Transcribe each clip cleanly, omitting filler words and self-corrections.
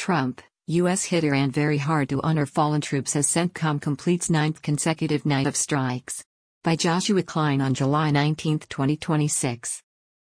Trump, U.S. hit Iran very hard to honor fallen troops as CENTCOM completes ninth consecutive night of strikes. By Joshua Klein on July 19, 2026.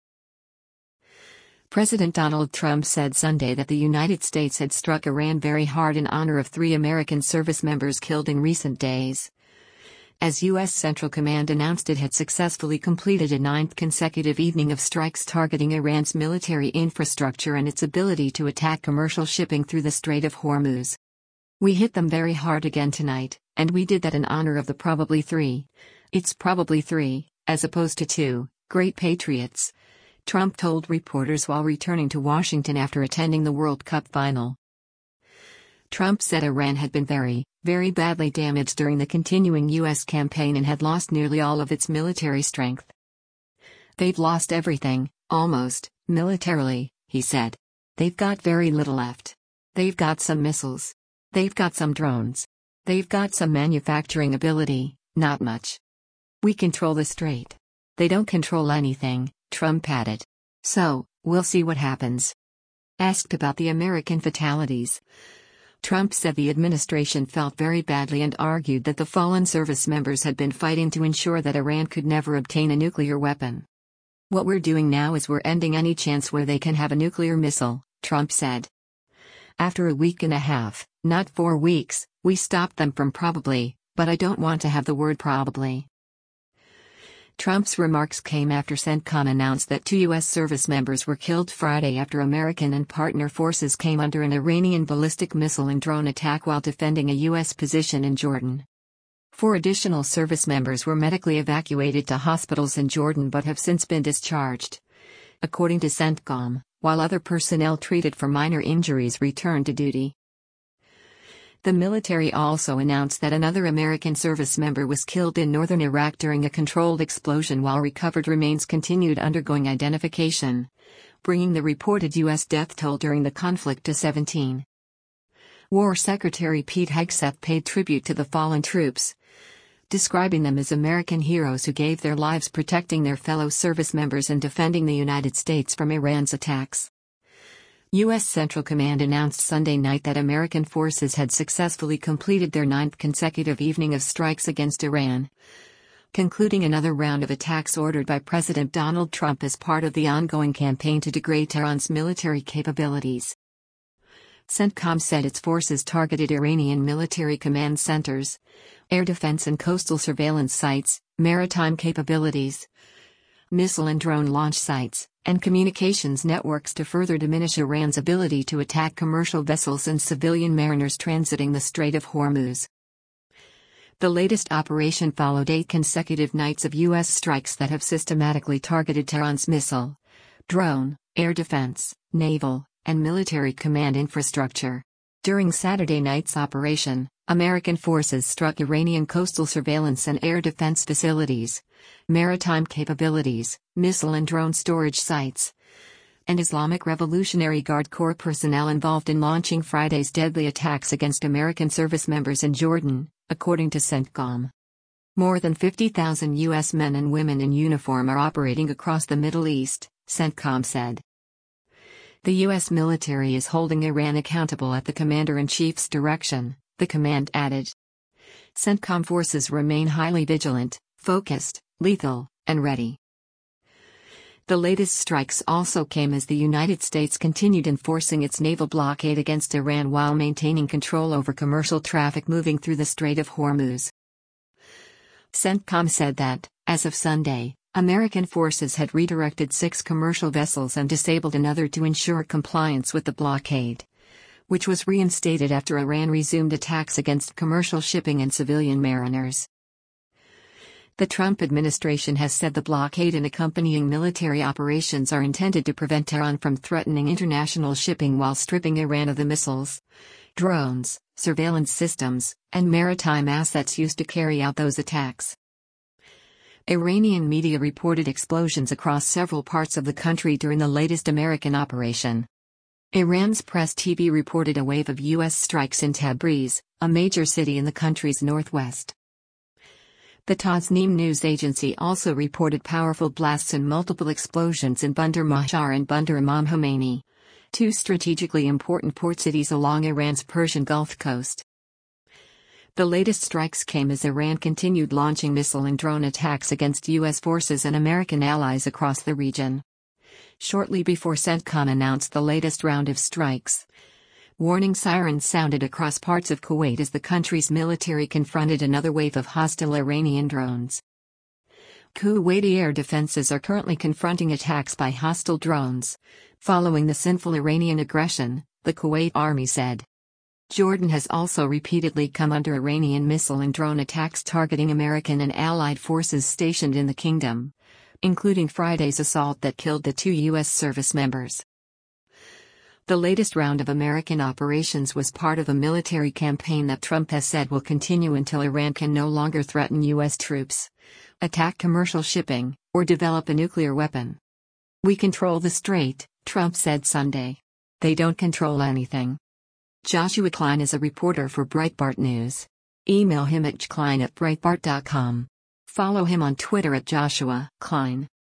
President Donald Trump said Sunday that the United States had struck Iran very hard in honor of 3 American service members killed in recent days. As U.S. Central Command announced it had successfully completed a 9th consecutive evening of strikes targeting Iran's military infrastructure and its ability to attack commercial shipping through the Strait of Hormuz. We hit them very hard again tonight, and we did that in honor of the probably 3. It's probably 3, as opposed to 2, great patriots, Trump told reporters while returning to Washington after attending the World Cup final. Trump said Iran had been very, very badly damaged during the continuing U.S. campaign and had lost nearly all of its military strength. They've lost everything, almost, militarily, he said. They've got very little left. They've got some missiles. They've got some drones. They've got some manufacturing ability, not much. We control the strait. They don't control anything, Trump added. So, we'll see what happens. Asked about the American fatalities, Trump said the administration felt very badly and argued that the fallen service members had been fighting to ensure that Iran could never obtain a nuclear weapon. What we're doing now is we're ending any chance where they can have a nuclear missile, Trump said. After a week and a half, not 4 weeks, we stopped them from probably, but I don't want to have the word probably. Trump's remarks came after CENTCOM announced that 2 U.S. service members were killed Friday after American and partner forces came under an Iranian ballistic missile and drone attack while defending a U.S. position in Jordan. 4 additional service members were medically evacuated to hospitals in Jordan but have since been discharged, according to CENTCOM, while other personnel treated for minor injuries returned to duty. The military also announced that another American service member was killed in northern Iraq during a controlled explosion while recovered remains continued undergoing identification, bringing the reported U.S. death toll during the conflict to 17. War Secretary Pete Hegseth paid tribute to the fallen troops, describing them as American heroes who gave their lives protecting their fellow service members and defending the United States from Iran's attacks. U.S. Central Command announced Sunday night that American forces had successfully completed their 9th consecutive evening of strikes against Iran, concluding another round of attacks ordered by President Donald Trump as part of the ongoing campaign to degrade Tehran's military capabilities. CENTCOM said its forces targeted Iranian military command centers, air defense and coastal surveillance sites, maritime capabilities, missile and drone launch sites, and communications networks to further diminish Iran's ability to attack commercial vessels and civilian mariners transiting the Strait of Hormuz. The latest operation followed 8 consecutive nights of U.S. strikes that have systematically targeted Tehran's missile, drone, air defense, naval, and military command infrastructure. During Saturday night's operation, American forces struck Iranian coastal surveillance and air defense facilities, maritime capabilities, missile and drone storage sites, and Islamic Revolutionary Guard Corps personnel involved in launching Friday's deadly attacks against American service members in Jordan, according to CENTCOM. More than 50,000 U.S. men and women in uniform are operating across the Middle East, CENTCOM said. The U.S. military is holding Iran accountable at the Commander-in-Chief's direction, the command added. CENTCOM forces remain highly vigilant, focused, lethal, and ready. The latest strikes also came as the United States continued enforcing its naval blockade against Iran while maintaining control over commercial traffic moving through the Strait of Hormuz. CENTCOM said that, as of Sunday, American forces had redirected 6 commercial vessels and disabled another to ensure compliance with the blockade, which was reinstated after Iran resumed attacks against commercial shipping and civilian mariners. The Trump administration has said the blockade and accompanying military operations are intended to prevent Tehran from threatening international shipping while stripping Iran of the missiles, drones, surveillance systems, and maritime assets used to carry out those attacks. Iranian media reported explosions across several parts of the country during the latest American operation. Iran's Press TV reported a wave of U.S. strikes in Tabriz, a major city in the country's northwest. The Tasnim news agency also reported powerful blasts and multiple explosions in Bandar Mahshar and Bandar Imam Khomeini, two strategically important port cities along Iran's Persian Gulf coast. The latest strikes came as Iran continued launching missile and drone attacks against U.S. forces and American allies across the region. Shortly before CENTCOM announced the latest round of strikes, warning sirens sounded across parts of Kuwait as the country's military confronted another wave of hostile Iranian drones. Kuwaiti air defenses are currently confronting attacks by hostile drones, following the sinful Iranian aggression, the Kuwait army said. Jordan has also repeatedly come under Iranian missile and drone attacks targeting American and allied forces stationed in the kingdom, including Friday's assault that killed the 2 U.S. service members. The latest round of American operations was part of a military campaign that Trump has said will continue until Iran can no longer threaten U.S. troops, attack commercial shipping, or develop a nuclear weapon. "We control the strait," Trump said Sunday. "They don't control anything." Joshua Klein is a reporter for Breitbart News. Email him at jklein@breitbart.com. Follow him on Twitter at Joshua Klein.